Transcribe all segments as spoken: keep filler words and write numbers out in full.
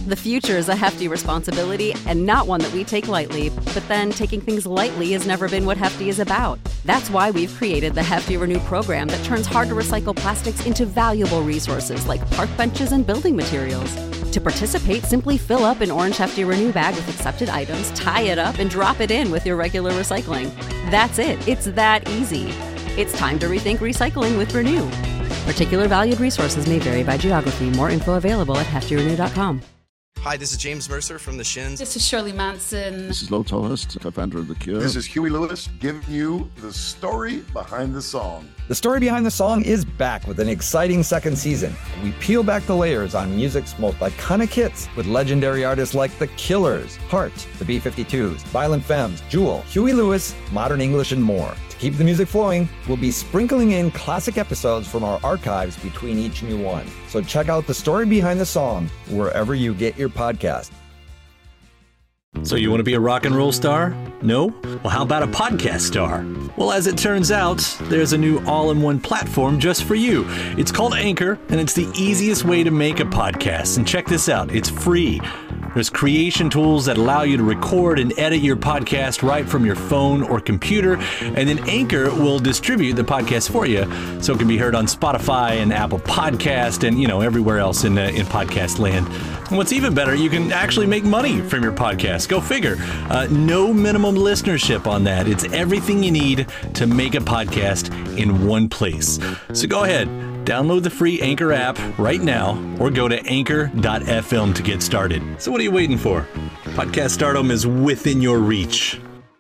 The future is a hefty responsibility and not one that we take lightly, but then taking things lightly has never been what Hefty is about. That's why we've created the Hefty Renew program that turns hard-to-recycle plastics into valuable resources like park benches and building materials. To participate, simply fill up an orange Hefty Renew bag with accepted items, tie it up, and drop it in with your regular recycling. That's it. It's that easy. It's time to rethink recycling with Renew. Particular valued resources may vary by geography. More info available at hefty renew dot com. Hi, this is James Mercer from The Shins. This is Shirley Manson. This is Lo Tolhurst, co-founder of The Cure. This is Huey Lewis, giving you the story behind the song. The Story Behind the Song is back with an exciting second season. We peel back the layers on music's most iconic hits with legendary artists like The Killers, Heart, the B fifty-twos, Violent Femmes, Jewel, Huey Lewis, Modern English, and more. To keep the music flowing, we'll be sprinkling in classic episodes from our archives between each new one. So check out The Story Behind the Song wherever you get your podcast. So you want to be a rock and roll star? No? Well, how about a podcast star? Well, as it turns out, there's a new all-in-one platform just for you. It's called Anchor, and it's the easiest way to make a podcast. And check this out, it's free. There's creation tools that allow you to record and edit your podcast right from your phone or computer, and then Anchor will distribute the podcast for you so it can be heard on Spotify and Apple Podcast and, you know, everywhere else in, uh, in podcast land. And what's even better, you can actually make money from your podcast. Go figure. Uh, no minimum listenership on that. It's everything you need to make a podcast in one place. So go ahead. Download the free Anchor app right now or go to anchor dot f m to get started. So what are you waiting for? Podcast stardom is within your reach.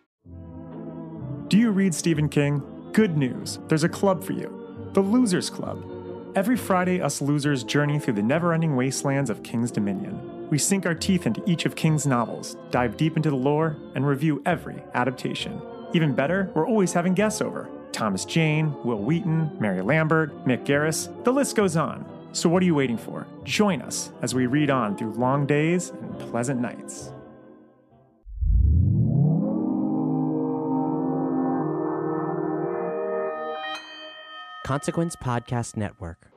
Do you read Stephen King? Good news. There's a club for you. The Losers Club. Every Friday, us losers journey through the never-ending wastelands of King's Dominion. We sink our teeth into each of King's novels, dive deep into the lore, and review every adaptation. Even better, we're always having guests over. Thomas Jane, Will Wheaton, Mary Lambert, Mick Garris, the list goes on. So what are you waiting for? Join us as we read on through long days and pleasant nights. Consequence Podcast Network.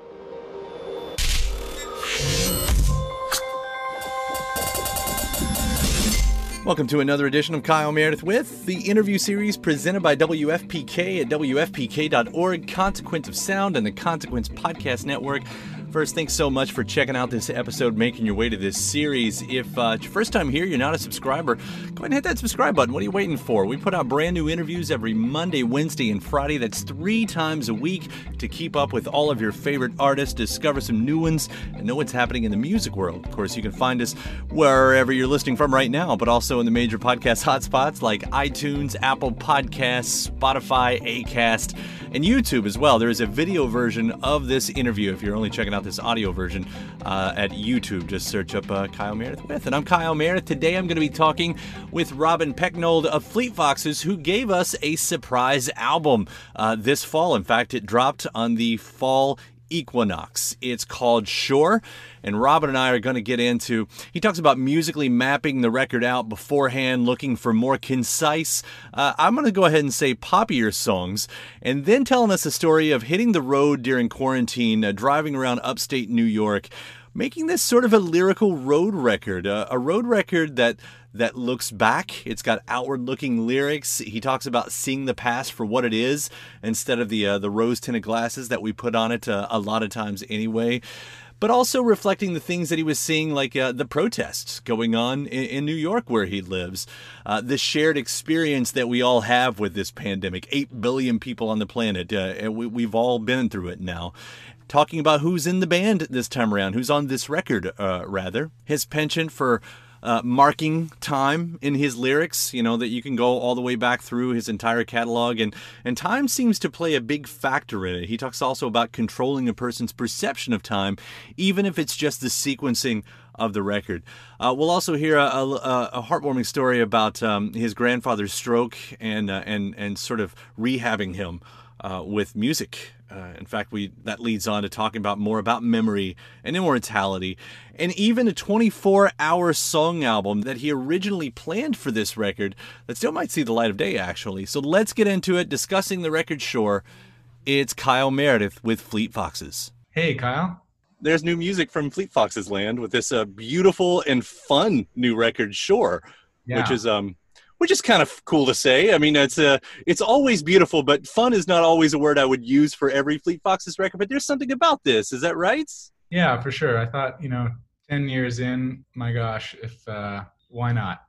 Welcome to another edition of Kyle Meredith with the interview series presented by W F P K at W F P K dot org, Consequence of Sound, and the Consequence Podcast Network. First, thanks so much for checking out this episode, making your way to this series. If uh, it's your first time here, you're not a subscriber, go ahead and hit that subscribe button. What are you waiting for? We put out brand new interviews every Monday, Wednesday, and Friday. That's three times a week to keep up with all of your favorite artists, discover some new ones, and know what's happening in the music world. Of course, you can find us wherever you're listening from right now, but also in the major podcast hotspots like iTunes, Apple Podcasts, Spotify, Acast, and YouTube as well. There is a video version of this interview if you're only checking out this audio version uh, at YouTube. Just search up uh, Kyle Meredith with. And I'm Kyle Meredith. Today I'm going to be talking with Robin Pecknold of Fleet Foxes, who gave us a surprise album uh, this fall. In fact, it dropped on the fall equinox. It's called Shore, and Robin and I are going to get into, he talks about musically mapping the record out beforehand, looking for more concise, uh, I'm going to go ahead and say poppier songs, and then telling us a story of hitting the road during quarantine, uh, driving around upstate New York, making this sort of a lyrical road record, uh, a road record that that looks back. It's got outward-looking lyrics. He talks about seeing the past for what it is instead of the uh, the rose-tinted glasses that we put on it uh, a lot of times anyway. But also reflecting the things that he was seeing, like uh, the protests going on in, in New York where he lives. Uh, the shared experience that we all have with this pandemic. Eight billion people on the planet. Uh, and we, we've all been through it now. Talking about who's in the band this time around, who's on this record, uh, rather. His penchant for uh, marking time in his lyrics, you know, that you can go all the way back through his entire catalog. And, and time seems to play a big factor in it. He talks also about controlling a person's perception of time, even if it's just the sequencing of the record. Uh, we'll also hear a, a, a heartwarming story about um, his grandfather's stroke and, uh, and, and sort of rehabbing him uh, with music. Uh, in fact, we that leads on to talking about more about memory and immortality, and even a twenty-four hour song album that he originally planned for this record that still might see the light of day, actually. So let's get into it, discussing the record Shore. It's Kyle Meredith with Fleet Foxes. Hey, Kyle. there's new music from Fleet Foxes land with this uh, beautiful and fun new record, Shore, Yeah. which is um, which is kind of cool to say. I mean, it's uh, it's always beautiful, but fun is not always a word I would use for every Fleet Foxes record. But there's something about this. Is that right? Yeah, for sure. I thought, you know, ten years in, my gosh, if uh, why not?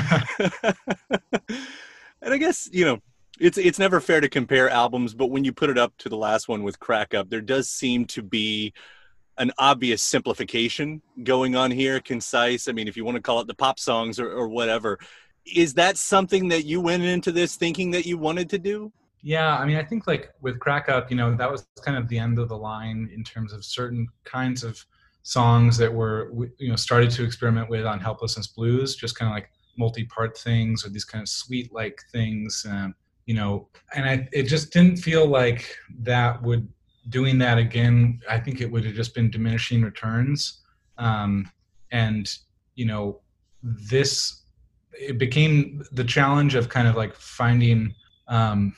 And I guess, you know, it's it's never fair to compare albums, but when you put it up to the last one with Crack Up, there does seem to be an obvious simplification going on here, concise. I mean, if you want to call it the pop songs or, or whatever. Is that something that you went into this thinking that you wanted to do? Yeah, I mean, I think like with Crack Up, you know, that was kind of the end of the line in terms of certain kinds of songs that were, you know, started to experiment with on Helplessness Blues, just kind of like multi-part things or these kind of suite-like things, um, you know, and I, it just didn't feel like that would, doing that again, I think it would have just been diminishing returns. Um, and, you know, this, it became the challenge of kind of like finding um,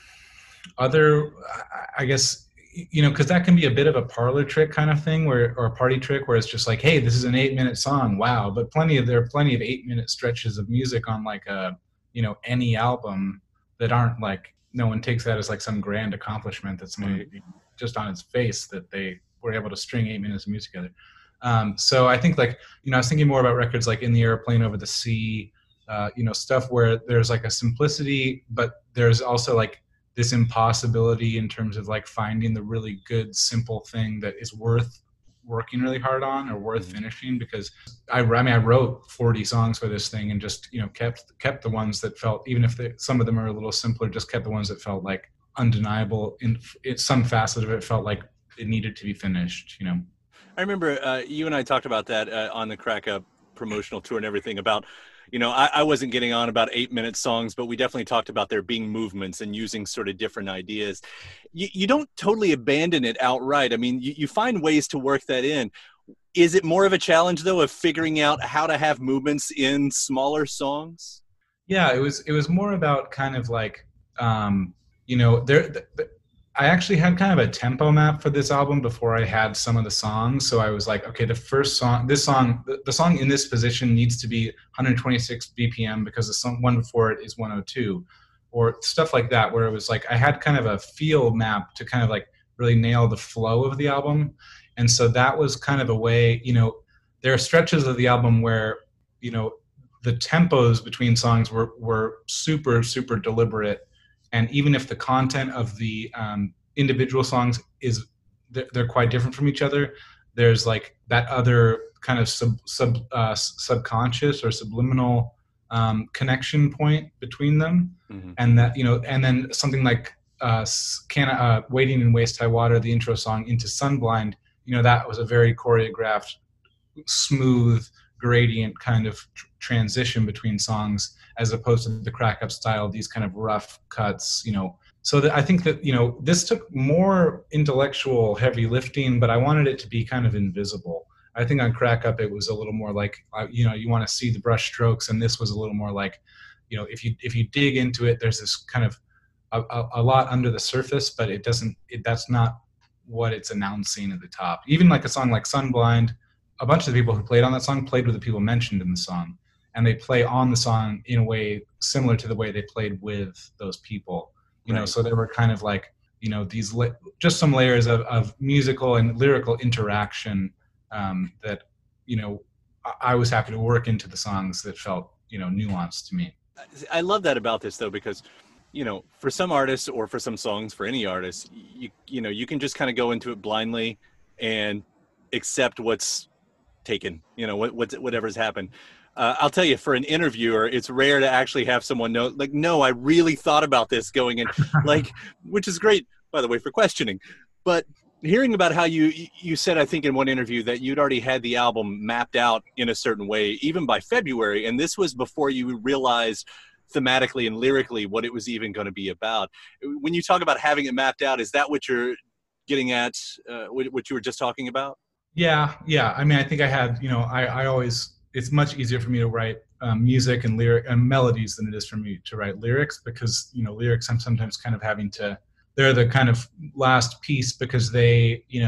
other, I guess, you know, because that can be a bit of a parlor trick kind of thing, where, or a party trick, where it's just like, hey, this is an eight-minute song, wow. But plenty of there are plenty of eight-minute stretches of music on like a, you know, any album that aren't like, no one takes that as like some grand accomplishment that someone right. just on its face that they were able to string eight minutes of music together. Um, so I think like, you know, I was thinking more about records like In the Airplane Over the Sea. Uh, you know, stuff where there's like a simplicity, but there's also like this impossibility in terms of like finding the really good, simple thing that is worth working really hard on or worth mm-hmm. finishing. Because I, I mean, I wrote forty songs for this thing and just, you know, kept kept the ones that felt, even if they, some of them are a little simpler, just kept the ones that felt like undeniable. In, in some facet of it felt like it needed to be finished, you know. I remember uh, you and I talked about that uh, on the Crack Up promotional tour and everything about, you know, I, I wasn't getting on about eight minute songs, but we definitely talked about there being movements and using sort of different ideas. You, you don't totally abandon it outright. I mean, you, you find ways to work that in. Is it more of a challenge though of figuring out how to have movements in smaller songs? Yeah, it was, it was more about kind of like, um, you know, there, th- th- I actually had kind of a tempo map for this album before I had some of the songs. So I was like, okay, the first song, this song, the, the song in this position needs to be one twenty-six B P M because the song one before it is one oh two, or stuff like that, where it was like I had kind of a feel map to kind of like really nail the flow of the album. And so that was kind of a way, you know, there are stretches of the album where, you know, the tempos between songs were, were super, super deliberate. And even if the content of the um, individual songs is, they're, they're quite different from each other, there's like that other kind of sub, sub uh, subconscious or subliminal um, connection point between them. Mm-hmm. And that, you know, and then something like uh, can, uh, Waiting in Waist High Water, the intro song into Sunblind, you know, that was a very choreographed, smooth gradient kind of tr- transition between songs, as opposed to the Crack Up style, these kind of rough cuts, you know. So that I think that, you know, this took more intellectual heavy lifting, but I wanted it to be kind of invisible. I think on Crack Up, it was a little more like, uh, you know, you want to see the brush strokes, and this was a little more like, you know, if you if you dig into it, there's this kind of a, a, a lot under the surface, but it doesn't, it, that's not what it's announcing at the top. Even like a song like Sunblind, a bunch of the people who played on that song played with the people mentioned in the song. And they play on the song in a way similar to the way they played with those people, you right. know, so there were kind of like, you know, these li- just some layers of, of musical and lyrical interaction um, that, you know, I-, I was happy to work into the songs that felt, you know, nuanced to me. I love that about this though, because, you know, for some artists or for some songs, for any artist, you, you know, you can just kind of go into it blindly and accept what's taken, you know, what, what's, whatever's happened. Uh, I'll tell you, for an interviewer, it's rare to actually have someone know, like, no, I really thought about this going in, like, which is great, by the way, for questioning. But hearing about how you, you said, I think in one interview that you'd already had the album mapped out in a certain way, even by February. And this was before you realized thematically and lyrically what it was even going to be about. When you talk about having it mapped out, is that what you're getting at, uh, what you were just talking about? Yeah. Yeah. I mean, I think I had, you know, I, I always, it's much easier for me to write um, music and lyric and melodies than it is for me to write lyrics, because, you know, lyrics I'm sometimes kind of having to, they're the kind of last piece because they, you know,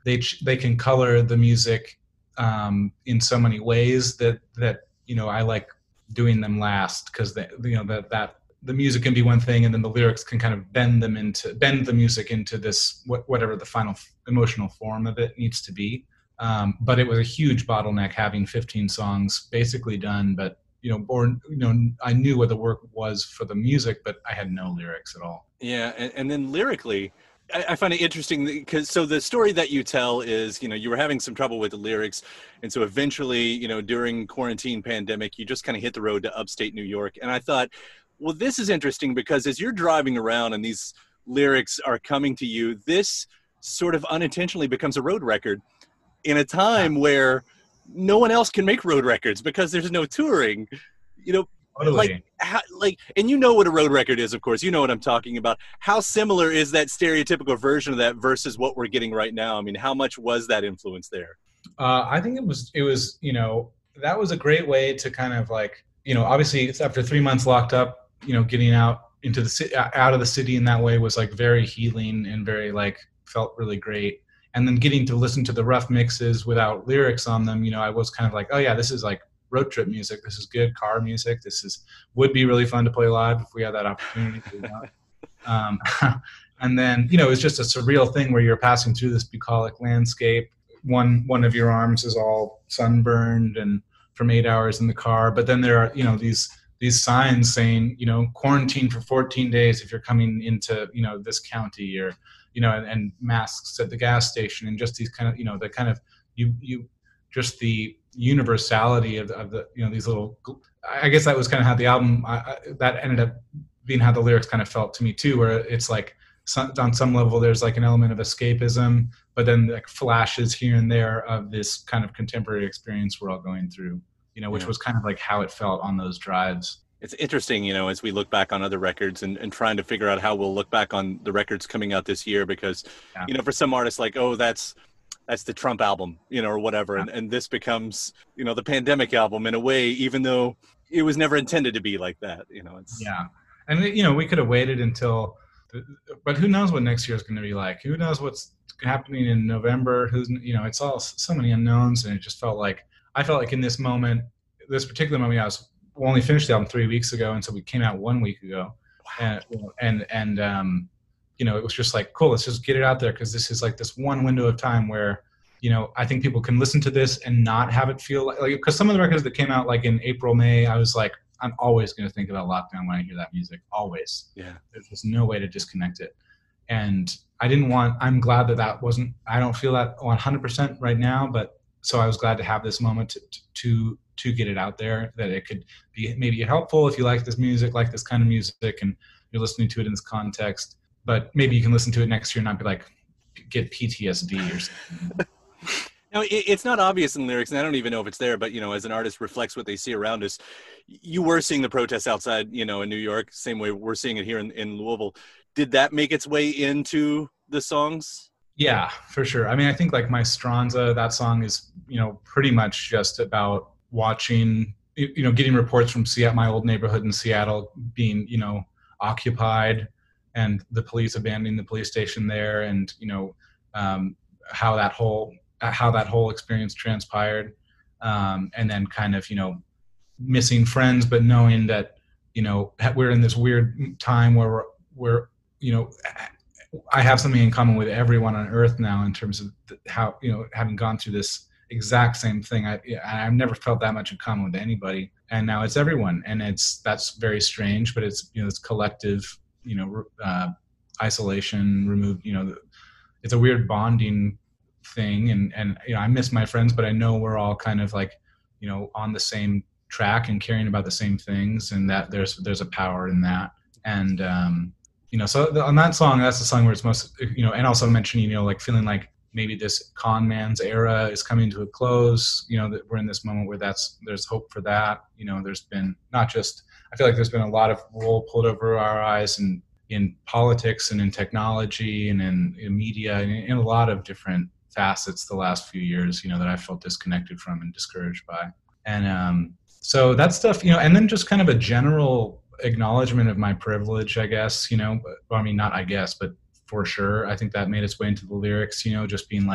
they they can color the music um, in so many ways that that you know I like doing them last, because you know that that the music can be one thing, and then the lyrics can kind of bend them into bend the music into this what, whatever the final emotional form of it needs to be. Um, but it was a huge bottleneck having fifteen songs basically done, but you know, or you know, I knew what the work was for the music, but I had no lyrics at all. Yeah, and, and then lyrically, I, I find it interesting because so the story that you tell is, you know, you were having some trouble with the lyrics, and so eventually, you know, during quarantine pandemic, you just kind of hit the road to upstate New York. And I thought, well, this is interesting because as you're driving around and these lyrics are coming to you, this sort of unintentionally becomes a road record in a time where no one else can make road records because there's no touring, you know, totally. like, how, like, and you know what a road record is, of course, you know what I'm talking about. How similar is that stereotypical version of that versus what we're getting right now? I mean, how much was that influence there? Uh, I think it was, it was, you know, that was a great way to kind of like, you know, obviously it's after three months locked up, you know, getting out into the city, out of the city in that way was like very healing and very like, felt really great. And then getting to listen to the rough mixes without lyrics on them, you know, I was kind of like, oh yeah, this is like road trip music. This is good car music. This is would be really fun to play live if we had that opportunity to do that. Um, and then, you know, it's just a surreal thing where you're passing through this bucolic landscape. One one of your arms is all sunburned and from eight hours in the car. But then there are, you know, these these signs saying, you know, quarantine for fourteen days if you're coming into, you know, this county, or you know, and, and masks at the gas station, and just these kind of, you know, the kind of, you, you, just the universality of the, of the, you know, these little, I guess that was kind of how the album, I, I, that ended up being how the lyrics kind of felt to me too, where it's like, some, on some level, there's like an element of escapism, but then like flashes here and there of this kind of contemporary experience we're all going through, you know, which yeah. was kind of like how it felt on those drives. It's interesting, you know, as we look back on other records and, and trying to figure out how we'll look back on the records coming out this year, because, yeah. you know, for some artists like, oh, that's that's the Trump album, you know, or whatever. Yeah. And, and this becomes, you know, the pandemic album in a way, even though it was never intended to be like that, you know. It's Yeah. And, you know, we could have waited until, but who knows what next year is going to be like? Who knows what's happening in November? Who's, you know, it's all so many unknowns. And it just felt like, I felt like in this moment, this particular moment, I was only finished the album three weeks ago, and so we came out one week ago, and and and um, you know, it was just like, cool, let's just get it out there, because this is like this one window of time where, you know, I think people can listen to this and not have it feel like, like, because some of the records that came out like in April, May, I was like, I'm always going to think about lockdown when I hear that music, always. Yeah, there's just no way to disconnect it, and I didn't want. I'm glad that that wasn't. I don't feel that one hundred percent right now, but so I was glad to have this moment to to. to get it out there, that it could be maybe helpful if you like this music, like this kind of music, and you're listening to it in this context. But maybe you can listen to it next year and not be like, get P T S D or something. Now, it's not obvious in lyrics, and I don't even know if it's there, but, you know, as an artist reflects what they see around us, you were seeing the protests outside, you know, in New York, same way we're seeing it here in, in Louisville. Did that make its way into the songs? Yeah, for sure. I mean, I think like My Stranza, that song is, you know, pretty much just about watching, you know, getting reports from Seattle, my old neighborhood in Seattle being, you know, occupied, and the police abandoning the police station there, and, you know, um, how that whole, how that whole experience transpired. Um, and then kind of, you know, missing friends, but knowing that, you know, we're in this weird time where we're, we're, you know, I have something in common with everyone on earth now in terms of how, you know, having gone through this exact same thing. I, I've never felt that much in common with anybody, and now it's everyone, and it's that's very strange. But it's, you know, it's collective, you know, uh, isolation, removed. You know, it's a weird bonding thing, and and you know, I miss my friends, but I know we're all kind of like, you know, on the same track and caring about the same things, and that there's there's a power in that, and um, you know, so on that song, that's the song where it's most, you know, and also mentioning, you know, like feeling like maybe this con man's era is coming to a close, you know, that we're in this moment where that's, there's hope for that. You know, there's been not just, I feel like there's been a lot of wool pulled over our eyes in, in politics and in technology and in, in media and in, in a lot of different facets the last few years, you know, that I felt disconnected from and discouraged by. And um, so that stuff, you know, and then just kind of a general acknowledgement of my privilege, I guess, you know, well, I mean, not I guess, but for sure. I think that made its way into the lyrics, you know, just being like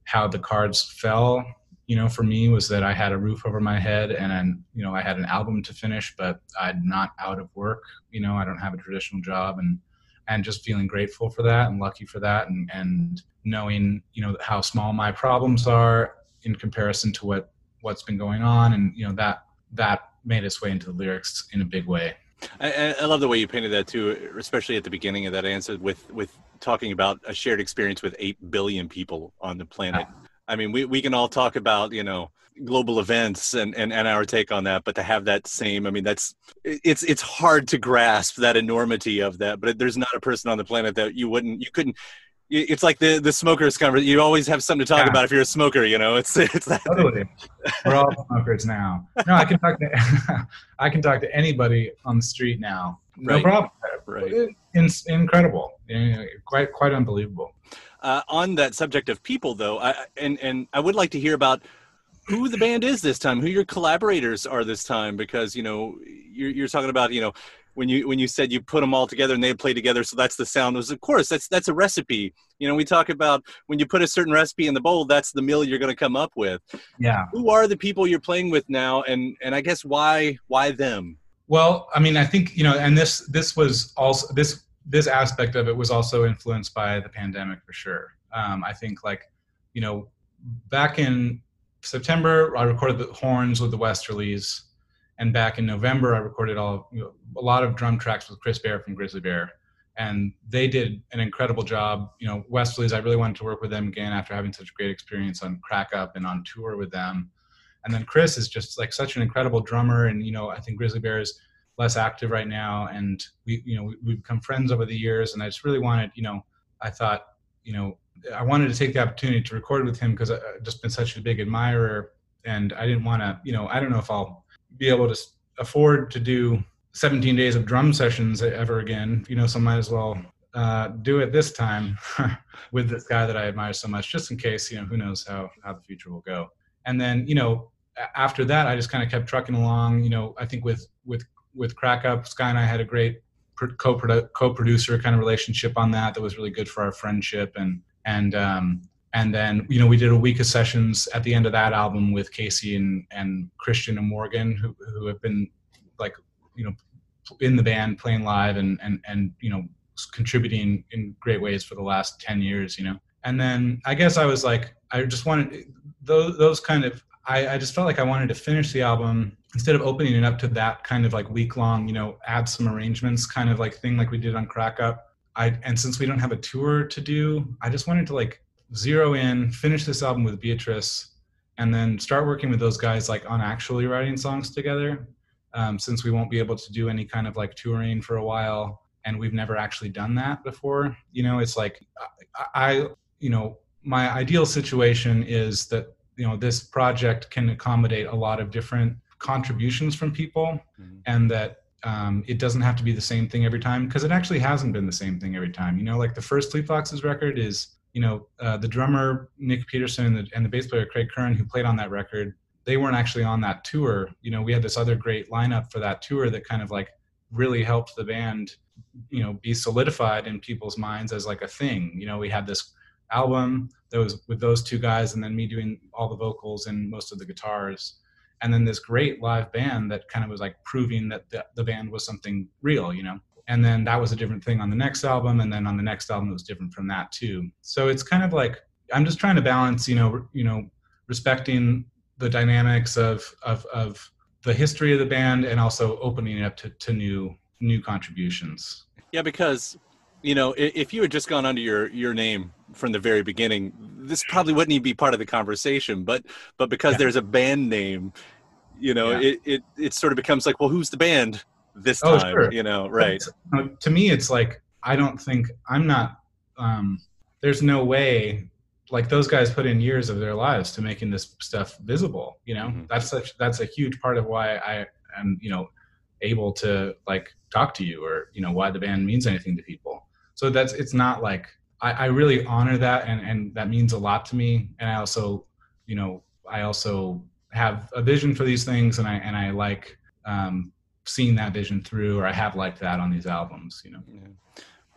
how the cards fell, you know, for me was that I had a roof over my head and then, you know, I had an album to finish, but I'm not out of work. You know, I don't have a traditional job, and, and just feeling grateful for that and lucky for that. And, and knowing, you know, how small my problems are in comparison to what, what's been going on. And, you know, that, that made its way into the lyrics in a big way. I, I love the way you painted that too, especially at the beginning of that answer with, with talking about a shared experience with eight billion people on the planet. I mean, we, we can all talk about, you know, global events and, and, and our take on that, but to have that same, I mean, that's, it's, it's hard to grasp that enormity of that, but there's not a person on the planet that you wouldn't, you couldn't, it's like the, the smokers conversation. You always have something to talk yeah. about if you're a smoker, you know, it's, it's that. Totally. We're all smokers now. No, I can talk to, I can talk to anybody on the street now. No right. problem. Right. It, it's incredible. Quite, quite unbelievable. Uh, on that subject of people though, I, and, and I would like to hear about who the band is this time, who your collaborators are this time, because, you know, you're, you're talking about, you know, when you, when you said you put them all together and they play together, so that's the sound. Was, of course, that's, that's a recipe. You know, we talk about when you put a certain recipe in the bowl, that's the meal you're going to come up with. Yeah. Who are the people you're playing with now? And, and I guess why, why them? Well, I mean, I think, you know, and this, this was also, this, this aspect of it was also influenced by the pandemic for sure. Um, I think like, you know, back in September, I recorded the horns with the Westerlies. And back in November, I recorded all you know, a lot of drum tracks with Chris Bear from Grizzly Bear. And they did an incredible job. You know, Westerlies, I really wanted to work with them again after having such a great experience on Crack Up and on tour with them. And then Chris is just like such an incredible drummer. And, you know, I think Grizzly Bear is less active right now. And we, you know, we, we've become friends over the years. And I just really wanted, you know, I thought, you know, I wanted to take the opportunity to record with him because I've just been such a big admirer. And I didn't want to, you know, I don't know if I'll be able to afford to do seventeen days of drum sessions ever again, you know, so might as well uh, do it this time with this guy that I admire so much, just in case, you know, who knows how, how the future will go. And then, you know, after that, I just kind of kept trucking along, you know, I think with, with, with Crack Up, Sky and I had a great co-produ- co-producer kind of relationship on that, that was really good for our friendship. And, and, um, and then, you know, we did a week of sessions at the end of that album with Casey and, and Christian and Morgan, who, who have been like, you know, in the band playing live and, and, and, you know, contributing in great ways for the last ten years, you know? And then I guess I was like, I just wanted those, those kind of, I, I just felt like I wanted to finish the album instead of opening it up to that kind of like week long, you know, add some arrangements kind of like thing like we did on Crack Up. I, and since we don't have a tour to do, I just wanted to like zero in, finish this album with Beatrice, and then start working with those guys like on actually writing songs together. Um, since we won't be able to do any kind of like touring for a while, and we've never actually done that before. You know, it's like, I, I, you know, my ideal situation is that, you know, this project can accommodate a lot of different contributions from people, mm-hmm. and that um, it doesn't have to be the same thing every time, because it actually hasn't been the same thing every time. You know, like the first Fleet Foxes record is, you know, uh, the drummer, Nick Peterson, and the, and the bass player, Craig Kern, who played on that record, they weren't actually on that tour. You know, we had this other great lineup for that tour that kind of like really helped the band, you know, be solidified in people's minds as like a thing. You know, we had this album that was with those two guys and then me doing all the vocals and most of the guitars. And then this great live band that kind of was like proving that the, the band was something real, you know. And then that was a different thing on the next album. And then on the next album, it was different from that too. So it's kind of like, I'm just trying to balance, you know, you know, respecting the dynamics of, of, of the history of the band and also opening it up to, to new, new contributions. Yeah, because, you know, if you had just gone under your, your name from the very beginning, this probably wouldn't even be part of the conversation, but, but because yeah. there's a band name, you know, yeah. it, it, it sort of becomes like, well, who's the band this time, oh, sure. you know, right. But, to me, it's like, I don't think I'm not, um, there's no way, like those guys put in years of their lives to making this stuff visible, you know, mm-hmm. that's such, that's a huge part of why I am, you know, able to like talk to you, or, you know, why the band means anything to people. So that's, it's not like, I, I really honor that. And, and that means a lot to me. And I also, you know, I also have a vision for these things, and I, and I like, um, seeing that vision through, or I have liked that on these albums, you know. Yeah.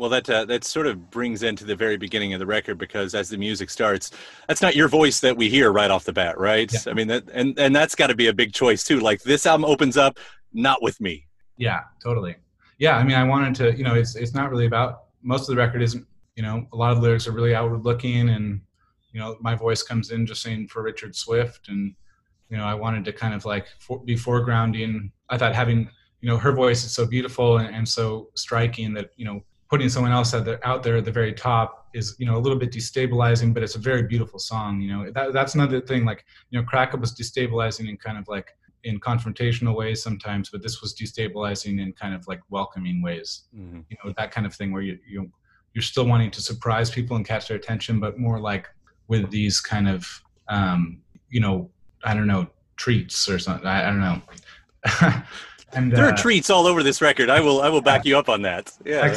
Well, that uh, that sort of brings into the very beginning of the record, because as the music starts, that's not your voice that we hear right off the bat, right? Yeah. I mean, that and, and that's got to be a big choice too. Like, this album opens up, not with me. Yeah, totally. Yeah, I mean, I wanted to, you know, it's it's not really about, most of the record isn't, you know, a lot of the lyrics are really outward looking, and, you know, my voice comes in just saying for Richard Swift, and, you know, I wanted to kind of like for, be foregrounding. I thought having, you know, her voice is so beautiful and, and so striking that, you know, putting someone else out there, out there at the very top is, you know, a little bit destabilizing, but it's a very beautiful song. You know, that, that's another thing. Like, you know, Crack Up was destabilizing in kind of like in confrontational ways sometimes, but this was destabilizing in kind of like welcoming ways. Mm-hmm. You know, that kind of thing where you, you you're still wanting to surprise people and catch their attention, but more like with these kind of, um, you know, I don't know, treats or something. I, I don't know. And, there uh, are treats all over this record. I will I will back yeah. you up on that. Yeah.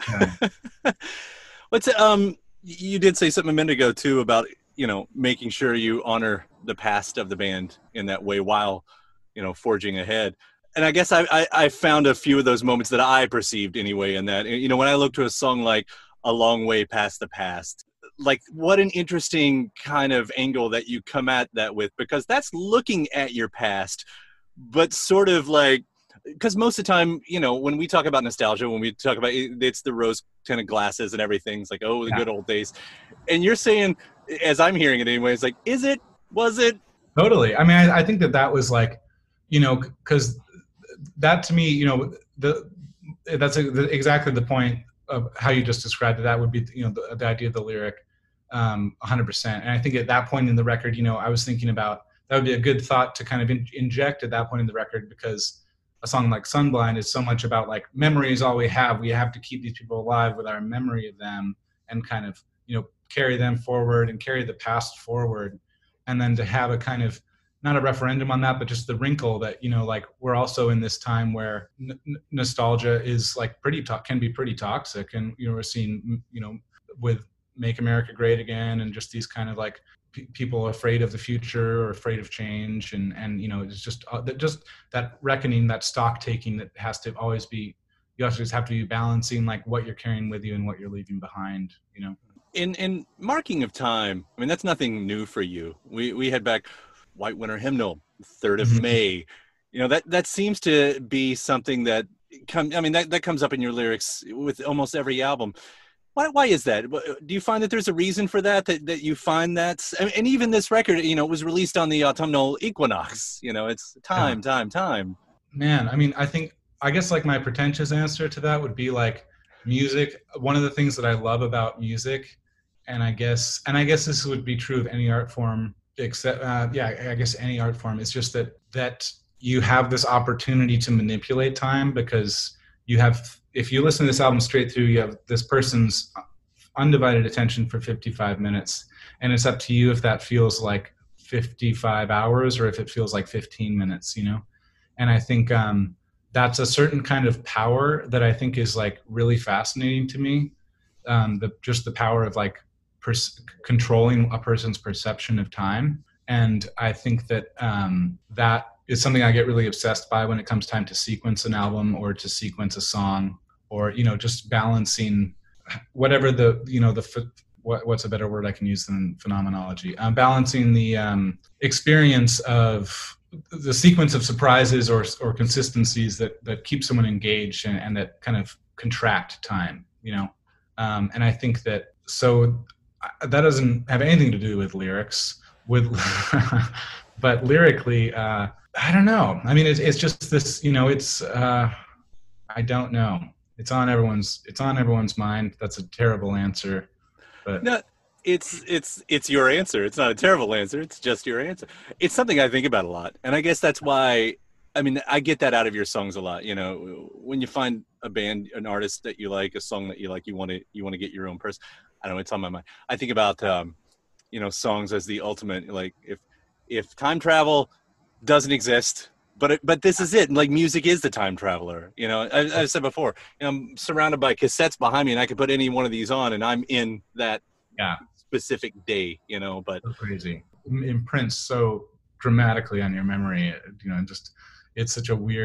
yeah. What's um you did say something a minute ago too about, you know, making sure you honor the past of the band in that way while, you know, forging ahead. And I guess I, I I found a few of those moments that I perceived anyway in that. You know, when I look to a song like A Long Way Past the Past, like, what an interesting kind of angle that you come at that with, because that's looking at your past, but sort of like, because most of the time, you know, when we talk about nostalgia, when we talk about it, it's the rose tinted glasses and everything. It's like, oh, the yeah. good old days. And you're saying, as I'm hearing it anyway, it's like, is it? Was it? Totally. I mean, I, I think that that was like, you know, because that to me, you know, the that's a, the, exactly the point of how you just described it. That would be, you know, the, the idea of the lyric, um, one hundred percent. And I think at that point in the record, you know, I was thinking about, that would be a good thought to kind of in, inject at that point in the record, because a song like Sunblind is so much about like memory is all we have. We have to keep these people alive with our memory of them and kind of, you know, carry them forward and carry the past forward. And then to have a kind of, not a referendum on that, but just the wrinkle that, you know, like we're also in this time where n- nostalgia is like pretty, to- can be pretty toxic. And, you know, we're seeing, you know, with Make America Great Again and just these kind of like p- people afraid of the future or afraid of change. And, and, you know, it's just, uh, that just that reckoning, that stock taking that has to always be, you always have to be balancing like what you're carrying with you and what you're leaving behind, you know? In, in marking of time, I mean, that's nothing new for you. We, we had back White Winter Hymnal, third of May. You know, that, that seems to be something that come. I mean, that, that comes up in your lyrics with almost every album. Why, why is that? Do you find that there's a reason for that, that, that you find that? And even this record, you know, was released on the autumnal equinox. You know, it's time, yeah. time, time. Man, I mean, I think, I guess like my pretentious answer to that would be like music. One of the things that I love about music, and I guess, and I guess this would be true of any art form, except uh, yeah I guess any art form, is just that that you have this opportunity to manipulate time, because you have, if you listen to this album straight through, you have this person's undivided attention for fifty-five minutes, and it's up to you if that feels like fifty-five hours or if it feels like fifteen minutes, you know. And I think um that's a certain kind of power that I think is like really fascinating to me, um the just the power of like Per- controlling a person's perception of time. And I think that um, that is something I get really obsessed by when it comes time to sequence an album or to sequence a song, or, you know, just balancing whatever the, you know, the, what, what's a better word I can use than phenomenology, um, balancing the um, experience of the sequence of surprises or or consistencies that, that keep someone engaged and, and that kind of contract time, you know. Um, and I think that, so that doesn't have anything to do with lyrics, with, but lyrically, uh, I don't know. I mean, it's it's just this, you know, it's, uh, I don't know. It's on everyone's, it's on everyone's mind. That's a terrible answer, but no, it's, it's, it's your answer. It's not a terrible answer. It's just your answer. It's something I think about a lot. And I guess that's why, I mean, I get that out of your songs a lot. You know, when you find a band, an artist that you like, a song that you like, you want to, you want to get your own person. I don't know, it's on my mind. I think about, um, you know, songs as the ultimate, like if, if time travel doesn't exist, but, it, but this is it. Like music is the time traveler. You know, as I said before, you know, I'm surrounded by cassettes behind me and I could put any one of these on and I'm in that yeah. specific day, you know, but so crazy. It imprints so dramatically on your memory, you know, just, it's such a weird,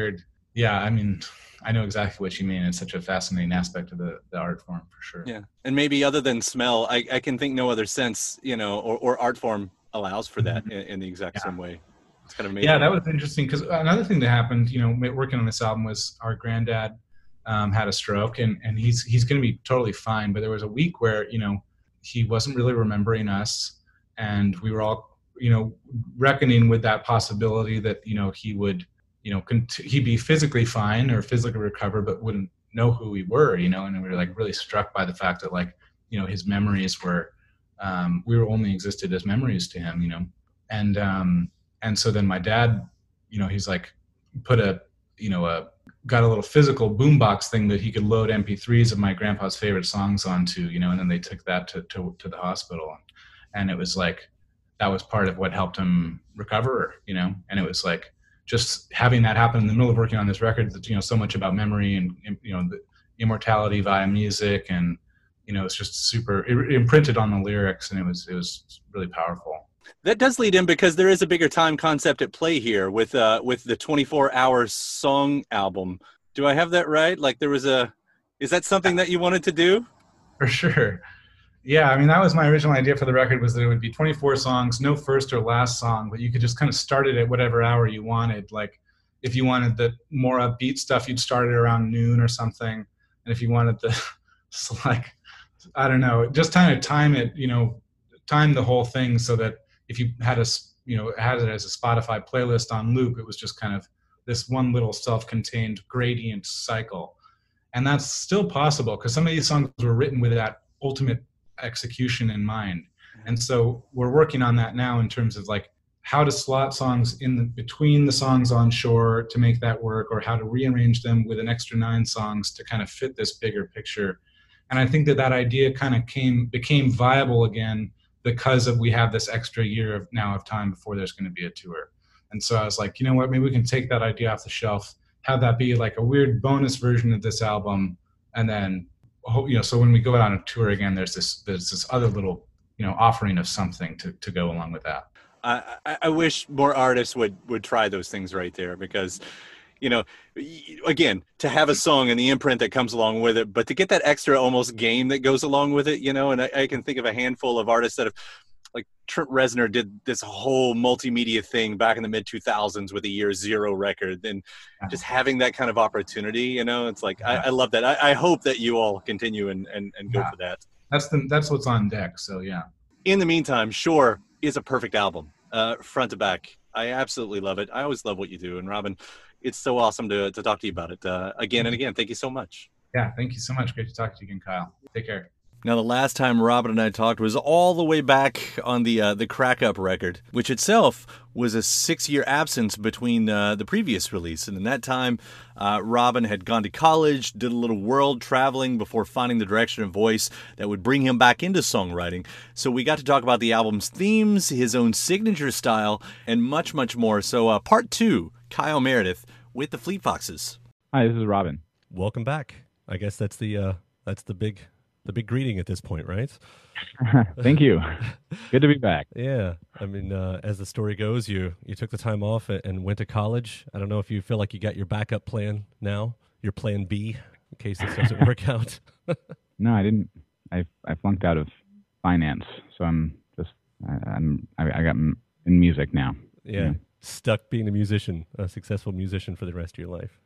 Yeah, I mean, I know exactly what you mean. It's such a fascinating aspect of the, the art form, for sure. Yeah, and maybe other than smell, I, I can think no other sense, you know, or, or art form allows for that in, in the exact Yeah. same way. It's kind of amazing. Yeah, that was interesting because another thing that happened, you know, working on this album was our granddad um, had a stroke, and, and he's he's going to be totally fine. But there was a week where, you know, he wasn't really remembering us, and we were all, you know, reckoning with that possibility that, you know, he would, you know, cont- he'd be physically fine or physically recover, but wouldn't know who we were, you know. And we were like really struck by the fact that, like, you know, his memories were, um, we were only existed as memories to him, you know, and. Um, And so then my dad, you know, he's like, put a, you know, a, got a little physical boombox thing that he could load M P threes of my grandpa's favorite songs onto, you know, and then they took that to, to, to the hospital. And it was like, that was part of what helped him recover, you know, and it was like, just having that happen in the middle of working on this record that's, you know, so much about memory and, you know, the immortality via music. And, you know, it's just super, it imprinted on the lyrics, and it was, it was really powerful. That does lead in because there is a bigger time concept at play here with uh with the twenty-four hour song album. Do I have that right? Like there was a, is that something that you wanted to do? For sure. Yeah, I mean, that was my original idea for the record, was that it would be twenty-four songs, no first or last song, but you could just kind of start it at whatever hour you wanted. Like if you wanted the more upbeat stuff, you'd start it around noon or something. And if you wanted the, like, I don't know, just kind of time it, you know, time the whole thing so that if you had a, you know, had it as a Spotify playlist on loop, it was just kind of this one little self-contained gradient cycle. And that's still possible because some of these songs were written with that ultimate execution in mind. And so we're working on that now in terms of like how to slot songs in the, between the songs on Shore to make that work, or how to rearrange them with an extra nine songs to kind of fit this bigger picture. And I think that that idea kind of came, became viable again because of we have this extra year of now of time before there's going to be a tour. And so I was like, you know what, maybe we can take that idea off the shelf, have that be like a weird bonus version of this album. And then, you know, so when we go out on a tour again, there's this, there's this other little, you know, offering of something to, to go along with that. I, I, I wish more artists would, would try those things right there because, you know, again, to have a song and the imprint that comes along with it, but to get that extra almost game that goes along with it, you know, and I, I can think of a handful of artists that have, like Trent Reznor did this whole multimedia thing back in the mid two thousands with the Year Zero record, and just having that kind of opportunity, you know, it's like, I, I love that. I, I hope that you all continue and, and, and go yeah. for that. That's the, that's what's on deck. So yeah. In the meantime, Shore is a perfect album, uh, front to back. I absolutely love it. I always love what you do. And Robin, it's so awesome to to talk to you about it uh, again and again. Thank you so much. Yeah, thank you so much. Great to talk to you again, Kyle. Take care. Now, the last time Robin and I talked was all the way back on the uh, the Crack Up record, which itself was a six-year absence between uh, the previous release. And in that time, uh, Robin had gone to college, did a little world traveling before finding the direction of voice that would bring him back into songwriting. So we got to talk about the album's themes, his own signature style, and much, much more. So uh, part two, Kyle Meredith with the Fleet Foxes. Hi, this is Robin. Welcome back. I guess that's the uh, that's the big the big greeting at this point, right? Thank you. Good to be back. Yeah. I mean, uh, as the story goes, you you took the time off and went to college. I don't know if you feel like you got your backup plan now, your plan B, in case this doesn't work out. No, I didn't. I I flunked out of finance, so I'm just I, I'm I, I got in music now. Yeah. yeah. Stuck being a musician, a successful musician for the rest of your life.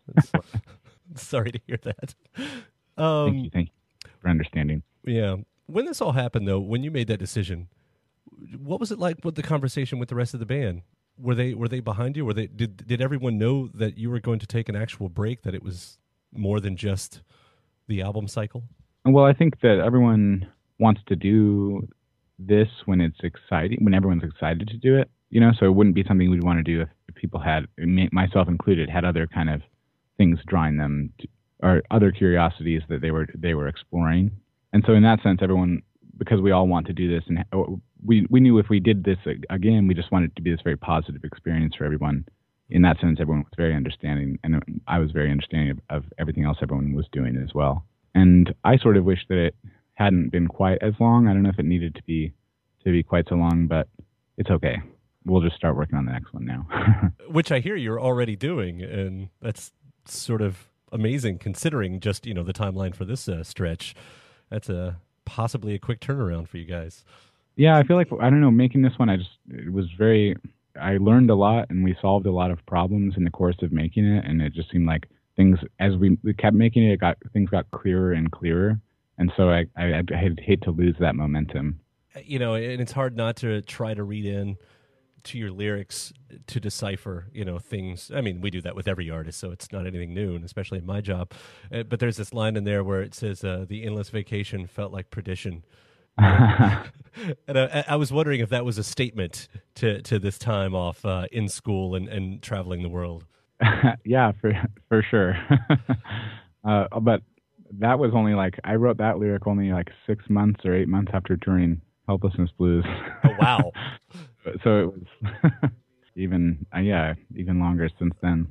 Sorry to hear that. Um, thank you. Thank you for understanding. Yeah. When this all happened, though, when you made that decision, what was it like with the conversation with the rest of the band? Were they were they behind you? Were they did did everyone know that you were going to take an actual break? That it was more than just the album cycle? Well, I think that everyone wants to do this when it's exciting, when everyone's excited to do it. You know, so it wouldn't be something we'd want to do if, if people had, myself included, had other kind of things drawing them to, or other curiosities that they were they were exploring. And so in that sense, everyone, because we all want to do this, and we we knew if we did this again, we just wanted it to be this very positive experience for everyone. In that sense, everyone was very understanding, and I was very understanding of, of everything else everyone was doing as well. And I sort of wish that it hadn't been quite as long. I don't know if it needed to be to be quite so long, but it's okay. We'll just start working on the next one now. Which I hear you're already doing, and that's sort of amazing considering just, you know, the timeline for this uh, stretch. That's a possibly a quick turnaround for you guys. Yeah, I feel like, I don't know, making this one, I just, it was very, I learned a lot and we solved a lot of problems in the course of making it. And it just seemed like things, as we, we kept making it, it got, things got clearer and clearer. And so I, I, I'd hate to lose that momentum. You know, and it's hard not to try to read in to your lyrics to decipher, you know, things. I mean, we do that with every artist, so it's not anything new, and especially in my job. Uh, but there's this line in there where it says, uh, the endless vacation felt like perdition. And I, I was wondering if that was a statement to, to this time off uh, in school and, and traveling the world. Yeah, for for sure. uh, but that was only like, I wrote that lyric only like six months or eight months after touring Helplessness Blues. Oh, wow. So it was even, uh, yeah, even longer since then.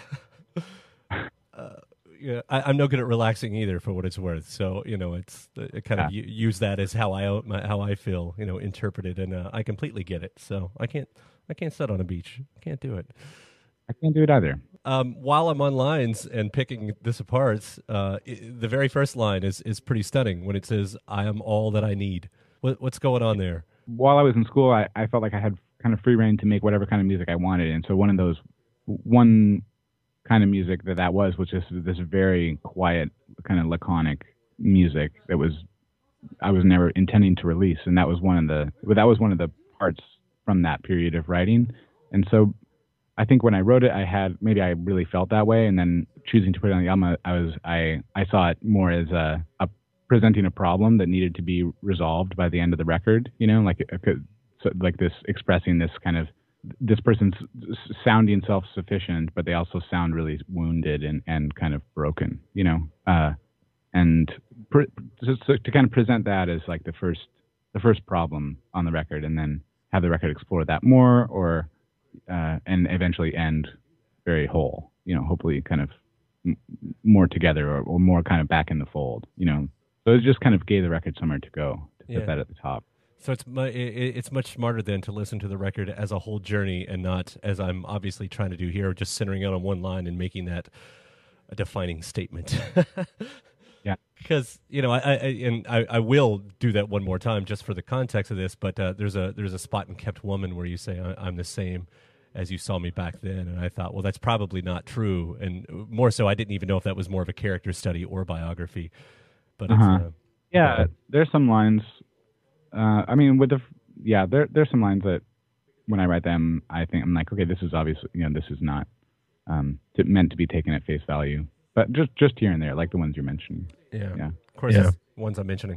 uh, yeah, I, I'm no good at relaxing either, for what it's worth. So, you know, it's I kind yeah. of u- use that as how I my, how I feel, you know, interpreted, and uh, I completely get it. So I can't I can't sit on a beach. I can't do it. I can't do it either. Um, while I'm on lines and picking this apart, uh, it, the very first line is is pretty stunning when it says, "I am all that I need." What, what's going on there? While I was in school, I, I felt like I had kind of free reign to make whatever kind of music I wanted. And so one of those, one kind of music that that was, was just this very quiet, kind of laconic music that was, I was never intending to release. And that was one of the, that was one of the parts from that period of writing. And so I think when I wrote it, I had, maybe I really felt that way. And then choosing to put it on the album, I was, I, I saw it more as a, a presenting a problem that needed to be resolved by the end of the record, you know, like so like this expressing this kind of, this person's sounding self-sufficient, but they also sound really wounded and, and kind of broken, you know, uh, and pre- to, to kind of present that as like the first, the first problem on the record, and then have the record explore that more, or, uh, and eventually end very whole, you know, hopefully kind of m- more together, or, or more kind of back in the fold, you know. So it just kind of gave the record somewhere to go, to yeah. put that at the top. So it's mu- it's much smarter then to listen to the record as a whole journey, and not, as I'm obviously trying to do here, just centering out on one line and making that a defining statement. Yeah. Because, you know, I, I and I, I will do that one more time just for the context of this, but uh, there's a there's a spot in Kept Woman where you say, I'm the same as you saw me back then, and I thought, well, that's probably not true, and more so, I didn't even know if that was more of a character study or biography. But it's, uh-huh. uh, yeah, uh, there's some lines. Uh, I mean, with the yeah, there there's some lines that when I write them, I think I'm like, okay, this is obviously, you know, this is not um, to, meant to be taken at face value, but just just here and there, like the ones you're mentioning. Yeah, yeah. Of course, Yeah. the ones I'm mentioning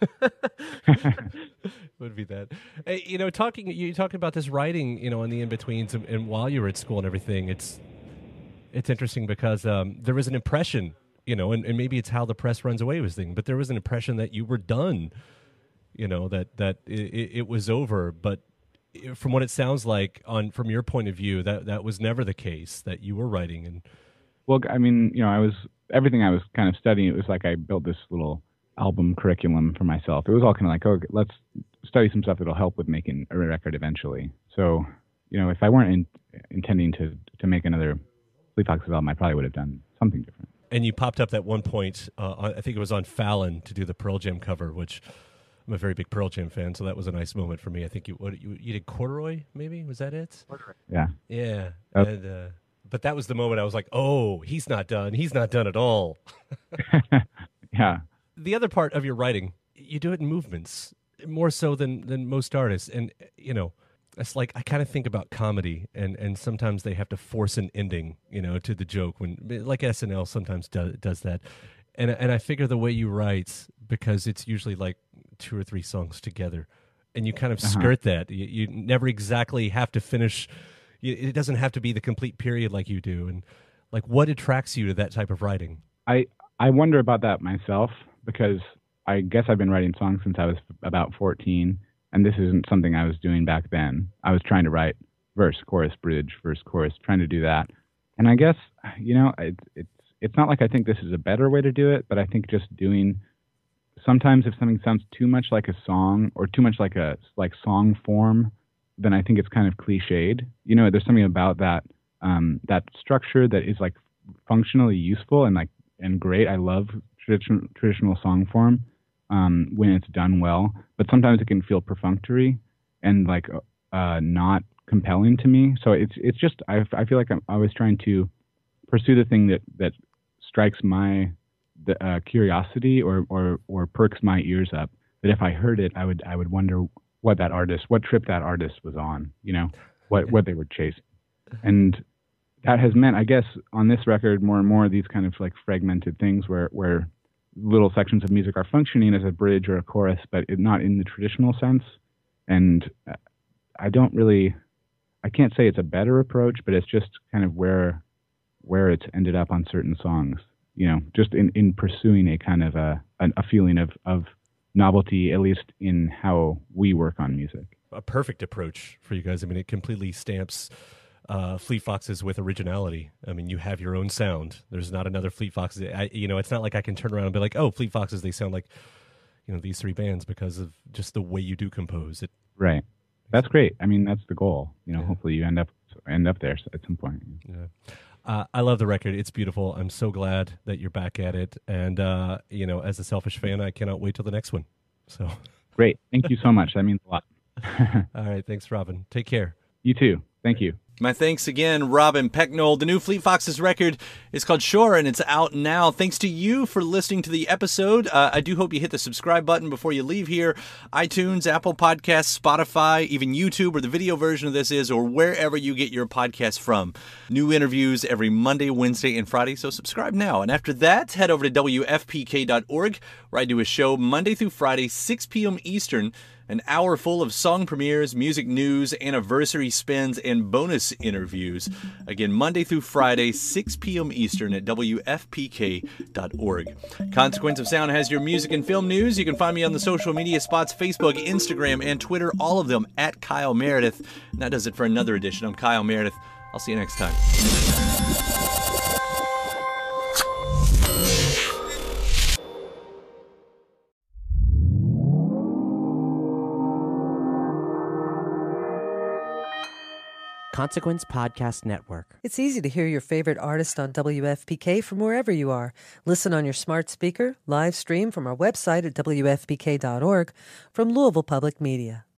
would be that. Hey, you know, talking you talking about this writing, you know, in the in betweens, and, and while you were at school and everything, it's it's interesting because um, there was an impression. You know, and, and maybe it's how the press runs away with things, but there was an impression that you were done, you know, that, that it, it was over. But from what it sounds like, on from your point of view, that, that was never the case, that you were writing. And well, I mean, you know, I was, everything I was kind of studying, it was like I built this little album curriculum for myself. It was all kind of like, oh, let's study some stuff that'll help with making a record eventually. So, you know, if I weren't in, intending to, to make another Fleet Foxes album, I probably would have done something different. And you popped up at one point, uh, I think it was on Fallon, to do the Pearl Jam cover, which I'm a very big Pearl Jam fan, so that was a nice moment for me. I think you what, you, you did Corduroy, maybe? Was that it? Corduroy. Yeah. Yeah. Yep. And, uh, but that was the moment I was like, oh, he's not done. He's not done at all. Yeah. The other part of your writing, you do it in movements, more so than, than most artists. And, you know, it's like I kind of think about comedy, and, and sometimes they have to force an ending, you know, to the joke, when like S N L sometimes does does that, and and I figure the way you write, because it's usually like two or three songs together, and you kind of uh-huh. skirt that. You, you never exactly have to finish. It doesn't have to be the complete period like you do, and like what attracts you to that type of writing? I I wonder about that myself, because I guess I've been writing songs since I was about fourteen. And this isn't something I was doing back then. I was trying to write verse, chorus, bridge, verse, chorus, trying to do that. And I guess, you know, it, it's it's not like I think this is a better way to do it, but I think just doing, sometimes if something sounds too much like a song, or too much like a like song form, then I think it's kind of cliched. You know, there's something about that um, that structure that is like functionally useful and like and great. I love traditional traditional song form um, when it's done well, but sometimes it can feel perfunctory and like uh, not compelling to me. So it's it's just I, I feel like I'm always trying to pursue the thing that that strikes my the, uh, curiosity or, or or perks my ears up. That if I heard it, I would I would wonder what that artist, what trip that artist was on. You know, what what they were chasing, and that has meant, I guess, on this record, more and more these kind of like fragmented things where, where little sections of music are functioning as a bridge or a chorus, but it, not in the traditional sense. And I don't really, I can't say it's a better approach, but it's just kind of where, where it's ended up on certain songs, you know, just in, in pursuing a kind of a, a feeling of, of novelty, at least in how we work on music. A perfect approach for you guys. I mean, it completely stamps Uh, Fleet Foxes with originality. I mean, you have your own sound. There's not another Fleet Foxes. I, you know, it's not like I can turn around and be like, oh, Fleet Foxes, they sound like, you know, these three bands because of just the way you do compose it. Right. That's great. I mean, that's the goal. You know, yeah. Hopefully you end up end up there at some point. Yeah. Uh, I love the record. It's beautiful. I'm so glad that you're back at it. And, uh, you know, as a selfish fan, I cannot wait till the next one. So great. Thank you so much. That means a lot. All right. Thanks, Robin. Take care. You too. Thank you. My thanks again, Robin Pecknold. The new Fleet Foxes record is called Shore, and it's out now. Thanks to you for listening to the episode. Uh, I do hope you hit the subscribe button before you leave here. iTunes, Apple Podcasts, Spotify, even YouTube, where the video version of this is, or wherever you get your podcasts from. New interviews every Monday, Wednesday, and Friday, so subscribe now. And after that, head over to W F P K dot org, where I do a show Monday through Friday, six p.m. Eastern, an hour full of song premieres, music news, anniversary spins, and bonus interviews. Again, Monday through Friday, six p.m. Eastern at W F P K dot org. Consequence of Sound has your music and film news. You can find me on the social media spots, Facebook, Instagram, and Twitter, all of them at Kyle Meredith. And that does it for another edition. I'm Kyle Meredith. I'll see you next time. Consequence Podcast Network. It's easy to hear your favorite artist on W F P K from wherever you are. Listen on your smart speaker, live stream from our website at W F P K dot org, from Louisville Public Media.